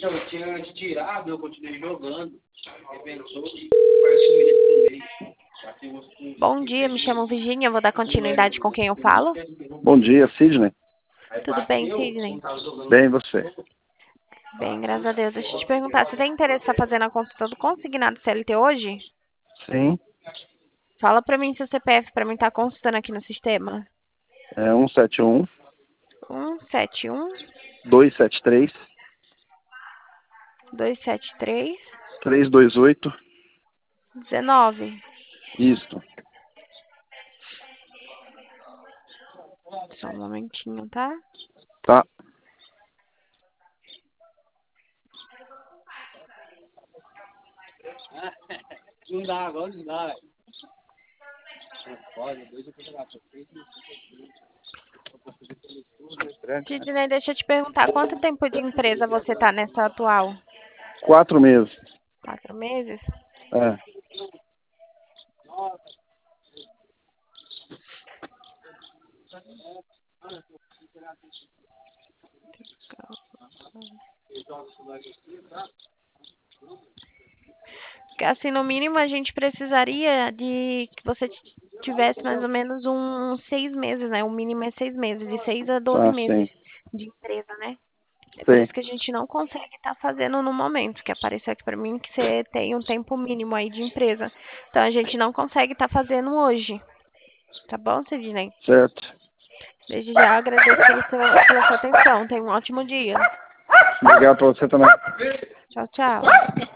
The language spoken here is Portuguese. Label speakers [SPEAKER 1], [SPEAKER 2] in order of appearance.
[SPEAKER 1] eu tinha tirado, eu continuei jogando. Pensou e partiu ele também.
[SPEAKER 2] Bom dia, me chamo Virginia, vou dar continuidade com quem eu falo.
[SPEAKER 3] Bom dia, Sidney.
[SPEAKER 2] Tudo bem, Sidney?
[SPEAKER 3] Bem, você?
[SPEAKER 2] Bem, graças a Deus. Deixa eu te perguntar, você tem interesse em estar fazendo a consulta do consignado CLT hoje?
[SPEAKER 3] Sim.
[SPEAKER 2] Fala pra mim seu CPF pra mim estar consultando aqui no sistema.
[SPEAKER 3] É 171
[SPEAKER 2] 171
[SPEAKER 3] 273
[SPEAKER 2] 273
[SPEAKER 3] 328.
[SPEAKER 2] 19.
[SPEAKER 3] Isso.
[SPEAKER 2] Só um momentinho, tá?
[SPEAKER 3] Tá.
[SPEAKER 1] Não dá, agora não dá. Pode, dois eu pegar
[SPEAKER 2] Sidney, deixa eu te perguntar, quanto tempo de empresa você tá nessa atual?
[SPEAKER 3] 4 meses.
[SPEAKER 2] 4 meses?
[SPEAKER 3] É.
[SPEAKER 2] Porque assim, no mínimo a gente precisaria de que você tivesse mais ou menos uns 6 meses, né? O mínimo é 6 meses, de 6 a 12
[SPEAKER 3] Ah,
[SPEAKER 2] meses
[SPEAKER 3] sim.
[SPEAKER 2] de empresa, né? É por
[SPEAKER 3] Sim.
[SPEAKER 2] isso que a gente não consegue estar fazendo no momento, que apareceu aqui pra mim que você tem um tempo mínimo aí de empresa. Então a gente não consegue estar fazendo hoje. Tá bom, Sidney?
[SPEAKER 3] Certo.
[SPEAKER 2] Desde já agradeço pela sua atenção. Tenha um ótimo dia.
[SPEAKER 3] Obrigado pra você também.
[SPEAKER 2] Tchau, tchau.